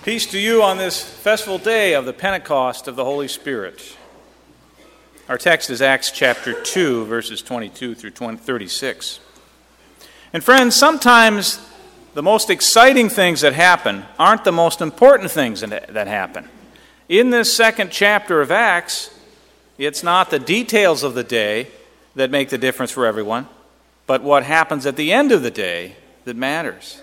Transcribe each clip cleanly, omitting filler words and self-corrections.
Peace to you on this festival day of the Pentecost of the Holy Spirit. Our text is Acts chapter 2, verses 22 through 36. And friends, sometimes the most exciting things that happen aren't the most important things that happen. In this second chapter of Acts, it's not the details of the day that make the difference for everyone, but what happens at the end of the day that matters.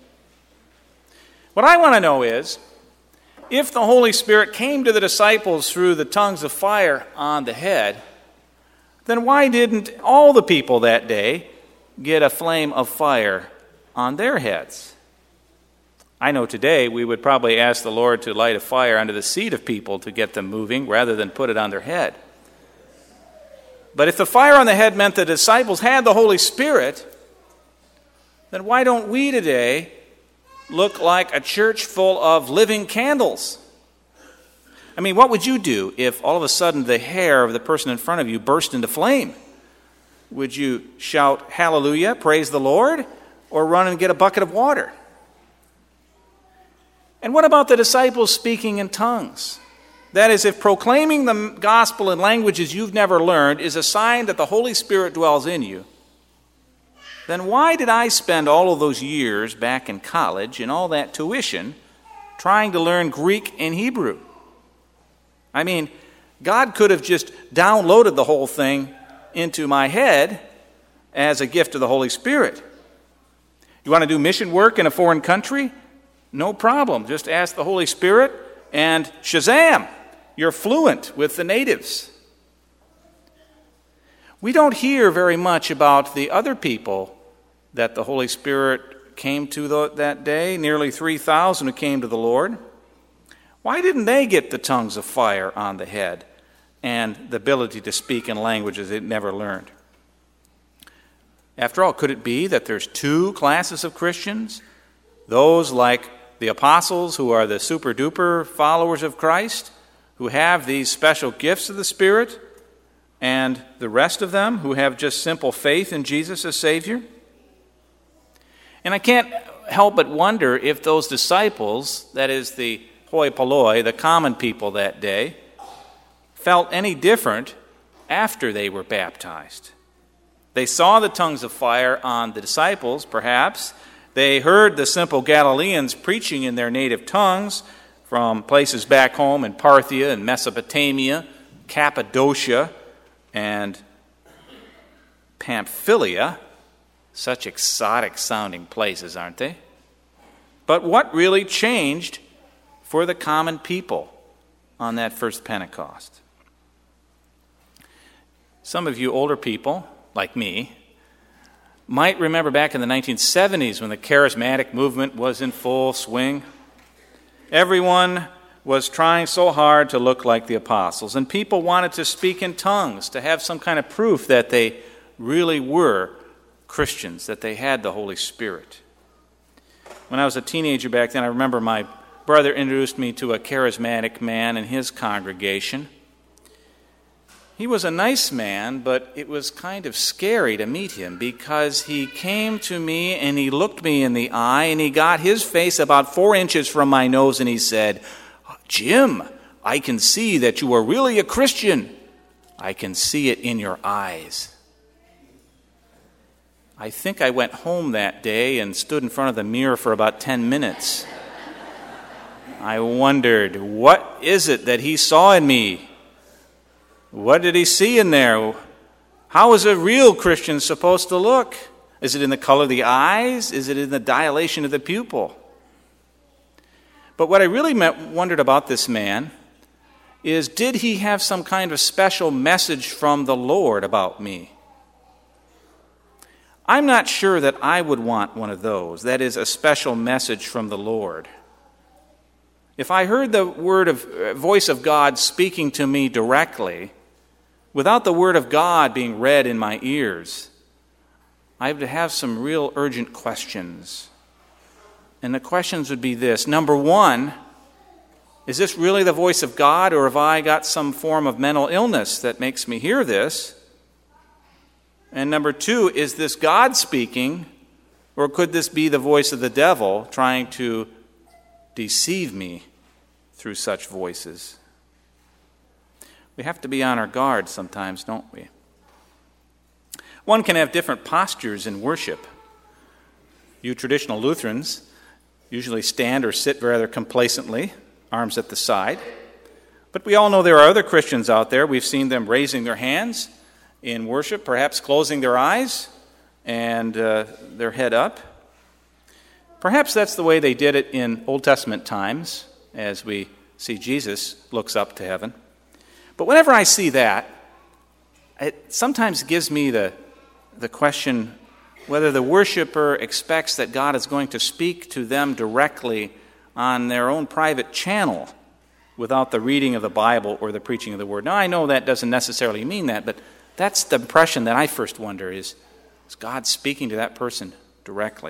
What I want to know is, if the Holy Spirit came to the disciples through the tongues of fire on the head, then why didn't all the people that day get a flame of fire on their heads? I know today we would probably ask the Lord to light a fire under the seat of people to get them moving rather than put it on their head. But if the fire on the head meant the disciples had the Holy Spirit, then why don't we today look like a church full of living candles? I mean, what would you do if all of a sudden the hair of the person in front of you burst into flame? Would you shout, "Hallelujah, praise the Lord," or run and get a bucket of water? And what about the disciples speaking in tongues? That is, if proclaiming the gospel in languages you've never learned is a sign that the Holy Spirit dwells in you, then why did I spend all of those years back in college and all that tuition trying to learn Greek and Hebrew? I mean, God could have just downloaded the whole thing into my head as a gift of the Holy Spirit. You want to do mission work in a foreign country? No problem. Just ask the Holy Spirit and shazam, you're fluent with the natives. We don't hear very much about the other people that the Holy Spirit came to that day, nearly 3,000 who came to the Lord. Why didn't they get the tongues of fire on the head and the ability to speak in languages they'd never learned? After all, could it be that there's two classes of Christians? Those like the apostles, who are the super-duper followers of Christ, who have these special gifts of the Spirit, and the rest of them who have just simple faith in Jesus as Savior? And I can't help but wonder if those disciples, that is the hoi polloi, the common people that day, felt any different after they were baptized. They saw the tongues of fire on the disciples, perhaps. They heard the simple Galileans preaching in their native tongues from places back home in Parthia and Mesopotamia, Cappadocia, and Pamphylia. Such exotic-sounding places, aren't they? But what really changed for the common people on that first Pentecost? Some of you older people, like me, might remember back in the 1970s when the charismatic movement was in full swing. Everyone was trying so hard to look like the apostles, and people wanted to speak in tongues, to have some kind of proof that they really were Christians, that they had the Holy Spirit. When I was a teenager back then, I remember my brother introduced me to a charismatic man in his congregation. He was a nice man, but it was kind of scary to meet him because he came to me and he looked me in the eye and he got his face about 4 inches from my nose and he said, "Jim, I can see that you are really a Christian. I can see it in your eyes." I think I went home that day and stood in front of the mirror for about 10 minutes. I wondered, what is it that he saw in me? What did he see in there? How is a real Christian supposed to look? Is it in the color of the eyes? Is it in the dilation of the pupil? But what I really wondered about this man is, did he have some kind of special message from the Lord about me? I'm not sure that I would want one of those. That is, a special message from the Lord. If I heard the voice of God speaking to me directly, without the word of God being read in my ears, I would have some real urgent questions. And the questions would be this. Number one, is this really the voice of God, or have I got some form of mental illness that makes me hear this? And number two, is this God speaking, or could this be the voice of the devil trying to deceive me through such voices. We have to be on our guard sometimes, don't we? One can have different postures in worship. You traditional Lutherans usually stand or sit rather complacently, arms at the side. But we all know there are other Christians out there. We've seen them raising their hands in worship, perhaps closing their eyes and their head up. Perhaps that's the way they did it in Old Testament times, as we see Jesus looks up to heaven. But whenever I see that, it sometimes gives me the question whether the worshiper expects that God is going to speak to them directly on their own private channel without the reading of the Bible or the preaching of the Word. Now, I know that doesn't necessarily mean that, but that's the impression that I first wonder is God speaking to that person directly?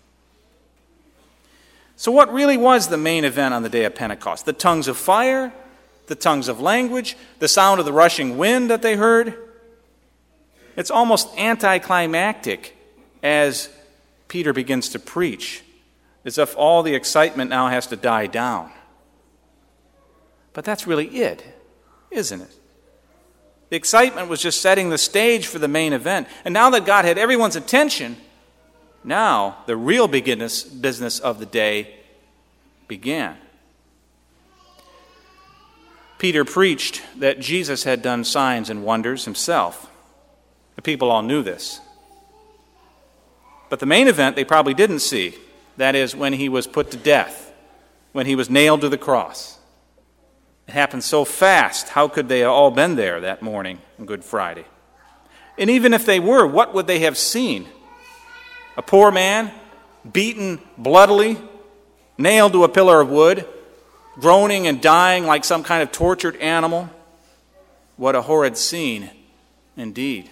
So what really was the main event on the day of Pentecost? The tongues of fire, the tongues of language, the sound of the rushing wind that they heard? It's almost anticlimactic as Peter begins to preach, as if all the excitement now has to die down. But that's really it, isn't it? The excitement was just setting the stage for the main event. And now that God had everyone's attention, now the real business of the day began. Peter preached that Jesus had done signs and wonders himself. The people all knew this. But the main event they probably didn't see. That is, when he was put to death, when he was nailed to the cross. It happened so fast, how could they have all been there that morning on Good Friday? And even if they were, what would they have seen? A poor man, beaten bloodily, nailed to a pillar of wood, groaning and dying like some kind of tortured animal? What a horrid scene indeed.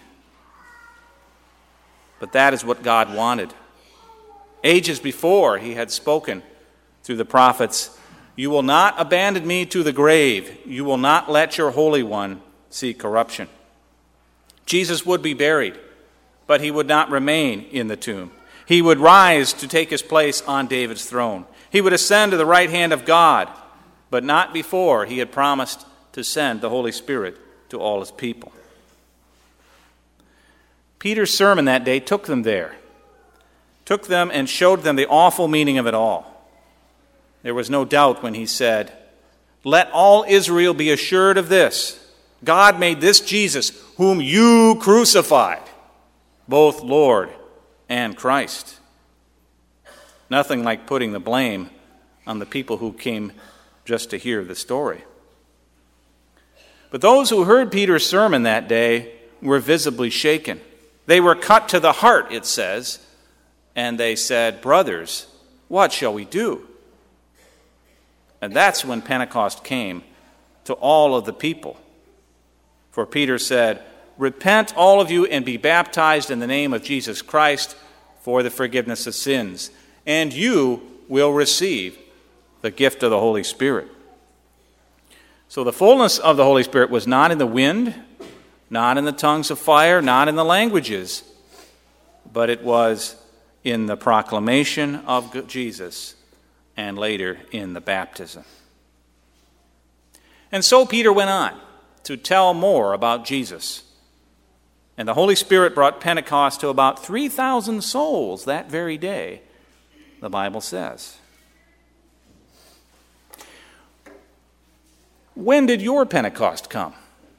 But that is what God wanted. Ages before, he had spoken through the prophets, "You will not abandon me to the grave. You will not let your Holy One see corruption." Jesus would be buried, but he would not remain in the tomb. He would rise to take his place on David's throne. He would ascend to the right hand of God, but not before he had promised to send the Holy Spirit to all his people. Peter's sermon that day took them there, took them and showed them the awful meaning of it all. There was no doubt when he said, "Let all Israel be assured of this. God made this Jesus, whom you crucified, both Lord and Christ." Nothing like putting the blame on the people who came just to hear the story. But those who heard Peter's sermon that day were visibly shaken. They were cut to the heart, it says, and they said, "Brothers, what shall we do?" And that's when Pentecost came to all of the people. For Peter said, "Repent, all of you, and be baptized in the name of Jesus Christ for the forgiveness of sins, and you will receive the gift of the Holy Spirit." So the fullness of the Holy Spirit was not in the wind, not in the tongues of fire, not in the languages, but it was in the proclamation of Jesus and later in the baptism. And so Peter went on to tell more about Jesus. And the Holy Spirit brought Pentecost to about 3,000 souls that very day, the Bible says. When did your Pentecost come?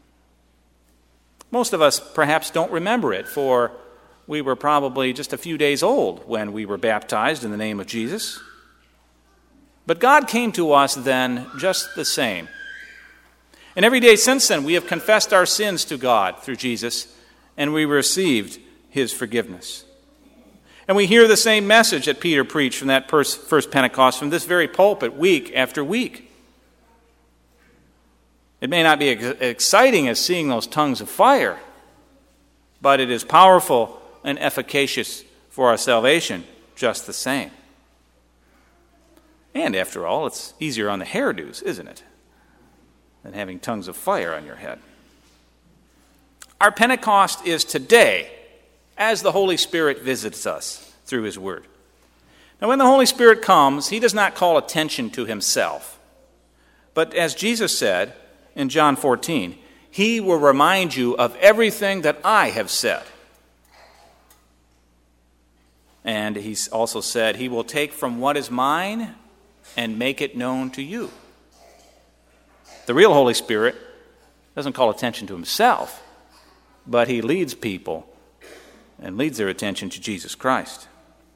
Most of us perhaps don't remember it, for we were probably just a few days old when we were baptized in the name of Jesus. But God came to us then just the same. And every day since then, we have confessed our sins to God through Jesus, and we received his forgiveness. And we hear the same message that Peter preached from that first Pentecost from this very pulpit week after week. It may not be as exciting as seeing those tongues of fire, but it is powerful and efficacious for our salvation just the same. And after all, it's easier on the hairdos, isn't it, than having tongues of fire on your head. Our Pentecost is today, as the Holy Spirit visits us through his word. Now, when the Holy Spirit comes, he does not call attention to himself. But as Jesus said in John 14, he will remind you of everything that I have said. And he also said he will take from what is mine and make it known to you. The real Holy Spirit doesn't call attention to himself, but he leads people and leads their attention to Jesus Christ.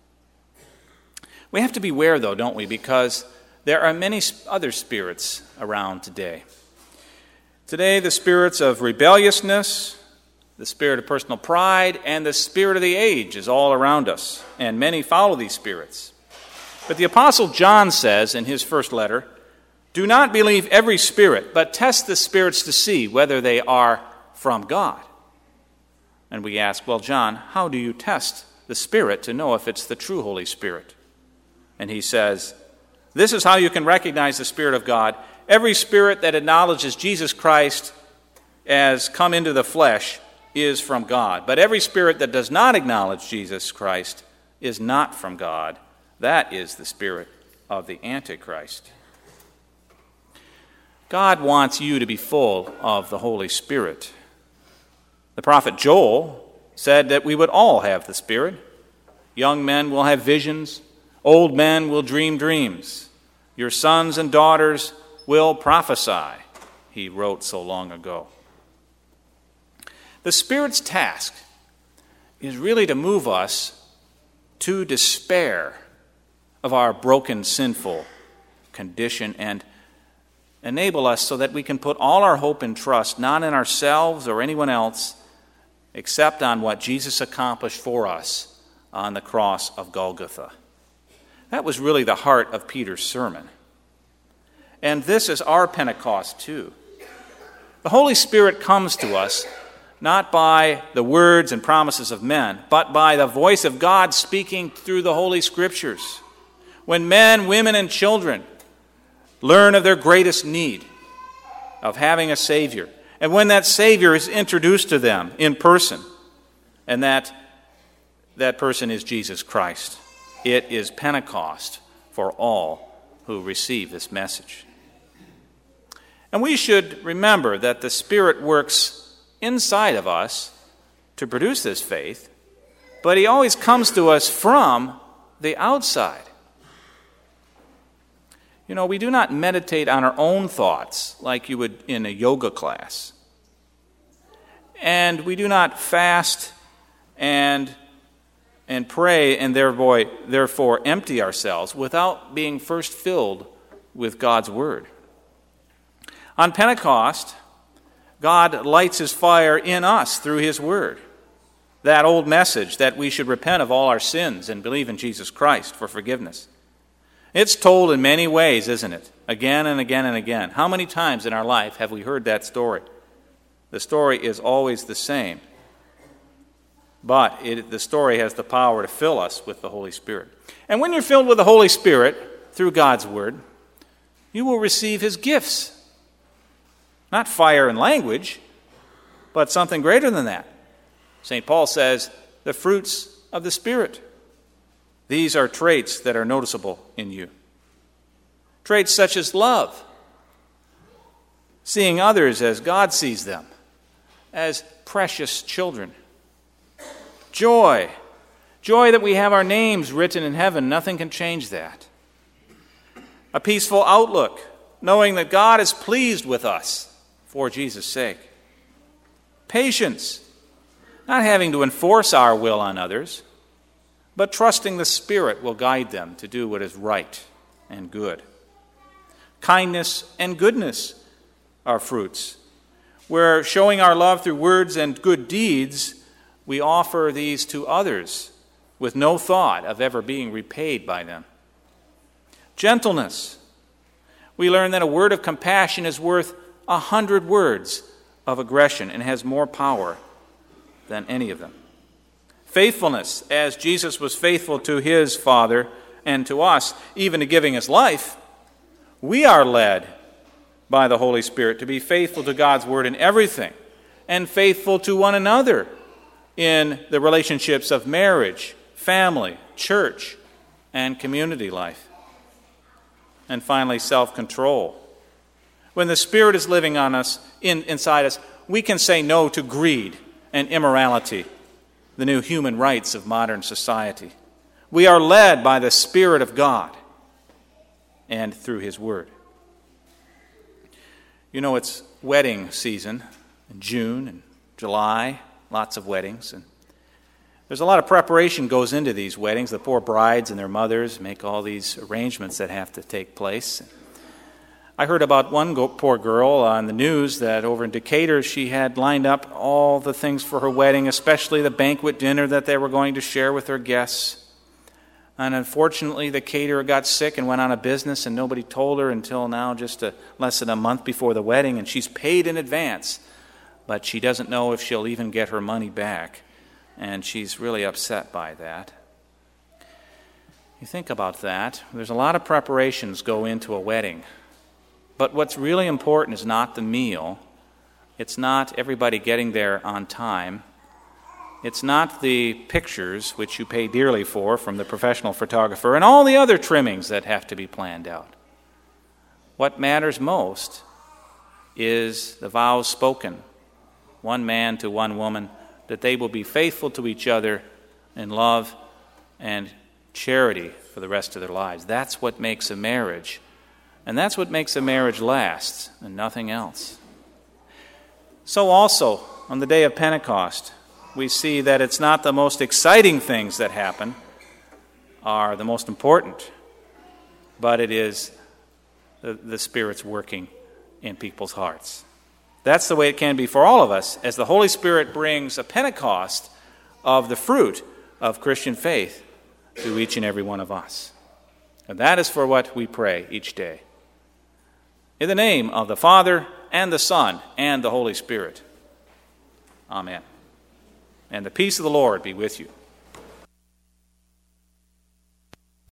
We have to beware, though, don't we? Because there are many other spirits around today. Today, the spirits of rebelliousness, the spirit of personal pride, and the spirit of the age is all around us, and many follow these spirits. But the Apostle John says in his first letter, "Do not believe every spirit, but test the spirits to see whether they are from God." And we ask, well, John, how do you test the Spirit to know if it's the true Holy Spirit? And he says, this is how you can recognize the Spirit of God. Every spirit that acknowledges Jesus Christ as come into the flesh is from God. But every spirit that does not acknowledge Jesus Christ is not from God. That is the spirit of the Antichrist. God wants you to be full of the Holy Spirit. The prophet Joel said that we would all have the Spirit. Young men will have visions. Old men will dream dreams. Your sons and daughters will prophesy, he wrote so long ago. The Spirit's task is really to move us to despair of our broken, sinful condition and enable us so that we can put all our hope and trust not in ourselves or anyone else except on what Jesus accomplished for us on the cross of Golgotha. That was really the heart of Peter's sermon. And this is our Pentecost too. The Holy Spirit comes to us not by the words and promises of men, but by the voice of God speaking through the Holy Scriptures. When men, women, and children learn of their greatest need, of having a Savior, and when that Savior is introduced to them in person, and that person is Jesus Christ, it is Pentecost for all who receive this message. And we should remember that the Spirit works inside of us to produce this faith, but he always comes to us from the outside. You know, we do not meditate on our own thoughts like you would in a yoga class. And we do not fast and pray and therefore empty ourselves without being first filled with God's Word. On Pentecost, God lights his fire in us through his Word. That old message that we should repent of all our sins and believe in Jesus Christ for forgiveness. It's told in many ways, isn't it? Again and again and again. How many times in our life have we heard that story? The story is always the same. But the story has the power to fill us with the Holy Spirit. And when you're filled with the Holy Spirit through God's Word, you will receive his gifts. Not fire and language, but something greater than that. St. Paul says, the fruits of the Spirit. These are traits that are noticeable in you. Traits such as love, seeing others as God sees them, as precious children. Joy that we have our names written in heaven, nothing can change that. A peaceful outlook, knowing that God is pleased with us for Jesus' sake. Patience, not having to enforce our will on others, but trusting the Spirit will guide them to do what is right and good. Kindness and goodness are fruits. Where showing our love through words and good deeds, we offer these to others with no thought of ever being repaid by them. Gentleness. We learn that a word of compassion is worth 100 words of aggression and has more power than any of them. Faithfulness, as Jesus was faithful to his Father and to us, even to giving his life, we are led by the Holy Spirit to be faithful to God's Word in everything and faithful to one another in the relationships of marriage, family, church, and community life. And finally, self-control. When the Spirit is living on us, inside us, we can say no to greed and immorality, the new human rights of modern society. We are led by the Spirit of God and through His Word. You know, it's wedding season in June and July, lots of weddings. And there's a lot of preparation goes into these weddings. The poor brides and their mothers make all these arrangements that have to take place. I heard about one poor girl on the news that over in Decatur she had lined up all the things for her wedding, especially the banquet dinner that they were going to share with her guests. And unfortunately, the caterer got sick and went on a business, and nobody told her until now, just less than a month before the wedding, and she's paid in advance. But she doesn't know if she'll even get her money back, and she's really upset by that. You think about that. There's a lot of preparations go into a wedding. But what's really important is not the meal. It's not everybody getting there on time. It's not the pictures, which you pay dearly for from the professional photographer, and all the other trimmings that have to be planned out. What matters most is the vows spoken, one man to one woman, that they will be faithful to each other in love and charity for the rest of their lives. That's what makes a marriage. And that's what makes a marriage last, and nothing else. So also, on the day of Pentecost, we see that it's not the most exciting things that happen are the most important, but it is the Spirit's working in people's hearts. That's the way it can be for all of us, as the Holy Spirit brings a Pentecost of the fruit of Christian faith to each and every one of us. And that is for what we pray each day. In the name of the Father, and the Son, and the Holy Spirit. Amen. And the peace of the Lord be with you.